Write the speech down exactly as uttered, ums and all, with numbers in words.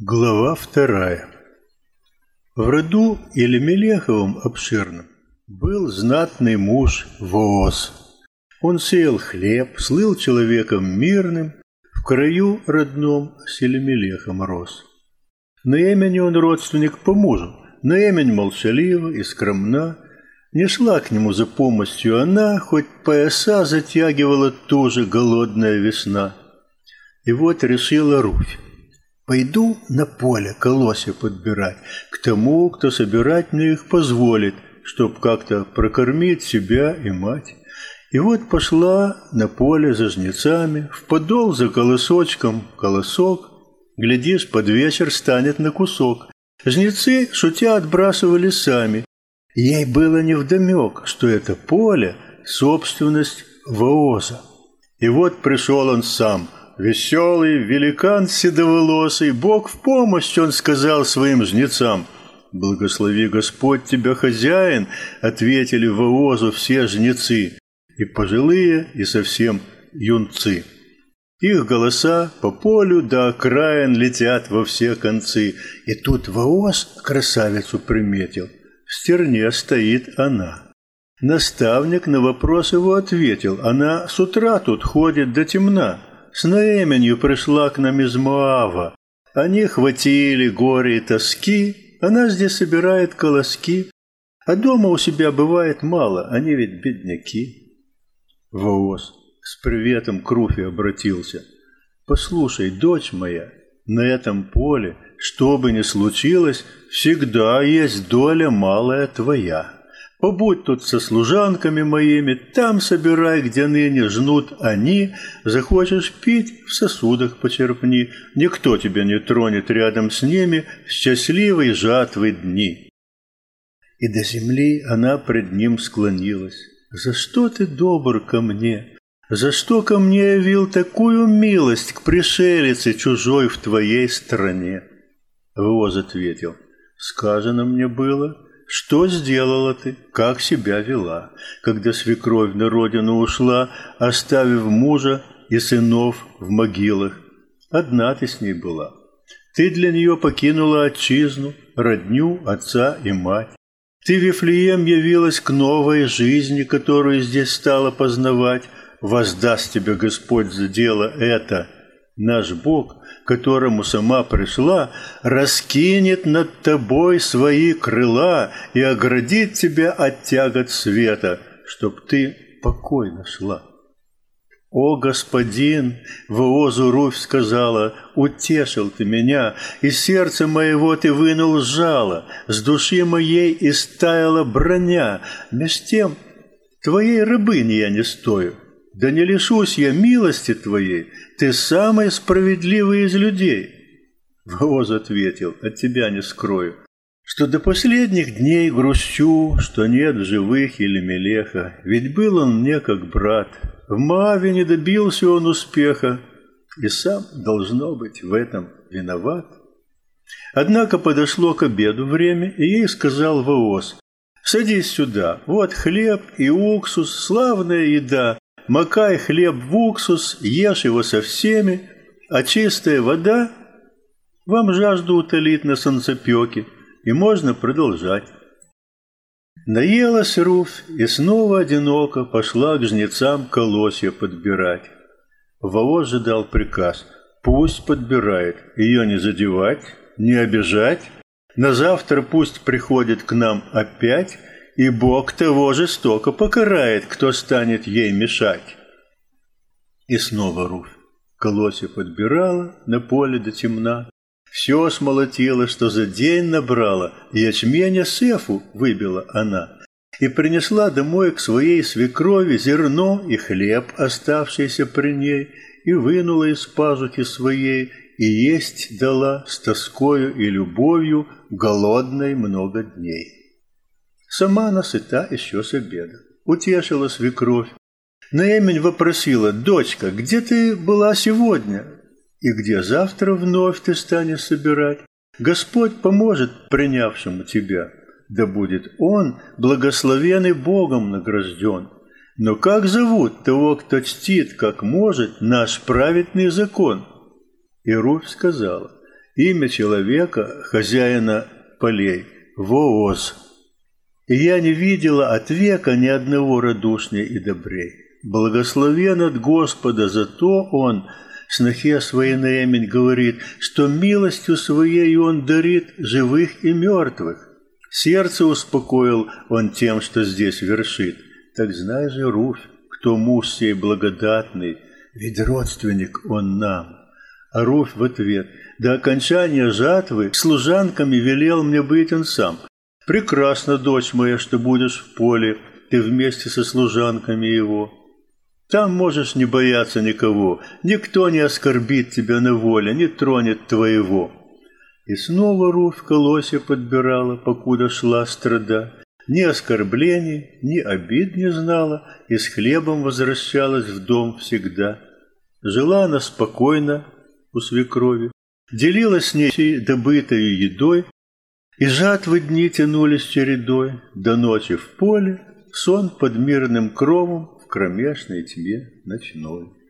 Глава вторая. В роду Елемелеховом обширном был знатный муж Вооз. Он сеял хлеб, слыл человеком мирным, в краю родном с Елемелехом рос. На имени он родственник по мужу, на имень молчалива и скромна. Не шла к нему за помощью она, хоть пояса затягивала тоже голодная весна. И вот решила Руфь: пойду на поле колосья подбирать к тому, кто собирать мне их позволит, чтоб как-то прокормить себя и мать. И вот пошла на поле за жнецами, в подол за колосочком колосок, глядишь, под вечер станет на кусок. Жнецы, шутя, отбрасывали сами. Ей было невдомек, что это поле — собственность Вооза. И вот пришел он сам, веселый великан седоволосый, Бог в помощь, он сказал своим жнецам. «Благослови Господь тебя, хозяин», — ответили Воозу все жнецы, и пожилые, и совсем юнцы. Их голоса по полю до окраин летят во все концы. И тут Вооз красавицу приметил. В стерне стоит она. Наставник на вопрос его ответил: она с утра тут ходит до темна. С Наэменью пришла к нам из Моава. Они хватили горе и тоски, она здесь собирает колоски. А дома у себя бывает мало, они ведь бедняки. Вооз с приветом к Руфе обратился: послушай, дочь моя, на этом поле, что бы ни случилось, всегда есть доля малая твоя. Побудь тут со служанками моими, там собирай, где ныне жнут они. Захочешь пить, в сосудах почерпни, никто тебя не тронет рядом с ними в счастливой жатвы дни. И до земли она пред ним склонилась. За что ты добр ко мне? За что ко мне явил такую милость к пришелице чужой в твоей стране? Вооз ответил: сказано мне было, что сделала ты, как себя вела, когда свекровь на родину ушла, оставив мужа и сынов в могилах. Одна ты с ней была. Ты для нее покинула отчизну, родню, отца и мать. Ты в Вифлеем явилась к новой жизни, которую здесь стала познавать. Воздаст тебе Господь за дело это. Наш Бог, к которому сама пришла, раскинет над тобой свои крыла и оградит тебя от тягот света, чтоб ты покой нашла. О, господин, Воозу Руфь сказала, утешил ты меня, из сердца моего ты вынул жало, с души моей истаяла броня, меж тем твоей рабыни я не стою. Да не лишусь я милости твоей, ты самый справедливый из людей. Вооз ответил: от тебя не скрою, что до последних дней грущу, что нет в живых Елемелеха, ведь был он мне как брат. В Моаве не добился он успеха, и сам, должно быть, в этом виноват. Однако подошло к обеду время, и ей сказал Вооз: садись сюда, вот хлеб и уксус, славная еда. Макай хлеб в уксус, ешь его со всеми, а чистая вода вам жажду утолит на солнцепёке, и можно продолжать. Наелась Руфь и снова одиноко пошла к жнецам колосья подбирать. Вооз же дал приказ: пусть подбирает, ее не задевать, не обижать, на завтра пусть приходит к нам опять, и Бог того жестоко покарает, кто станет ей мешать. И снова Руфь колосья подбирала на поле до темна, все смолотила, что за день набрала, ячменя с эфу выбила она, и принесла домой к своей свекрови зерно и хлеб, оставшийся при ней, и вынула из пазухи своей, и есть дала с тоскою и любовью голодной много дней. Сама она сыта еще с обеда. Утешила свекровь. Наэмень вопросила: дочка, где ты была сегодня? И где завтра вновь ты станешь собирать? Господь поможет принявшему тебя. Да будет он благословен и Богом награжден. Но как зовут того, кто чтит, как может, наш праведный закон? И Руфь сказала: Имя человека, хозяина полей, Вооз. И я не видела от века ни одного радушней и добрей. Благословен от Господа, зато Он снохе своей Наэмень говорит, что милостью своей Он дарит живых и мертвых. Сердце успокоил Он тем, что здесь вершит. Так знай же, Руфь, кто муж сей благодатный, ведь родственник он нам. А Руфь в ответ, до окончания жатвы служанками велел мне быть он сам. Прекрасно, дочь моя, что будешь в поле, ты вместе со служанками его. Там можешь не бояться никого, никто не оскорбит тебя на воле, не тронет твоего. И снова Руфь колосья подбирала, покуда шла страда. Ни оскорблений, ни обид не знала, и с хлебом возвращалась в дом всегда. Жила она спокойно у свекрови, делилась с ней добытой едой, и жатвы дни тянулись чередой, до ночи в поле, сон под мирным кровом в кромешной тьме ночной.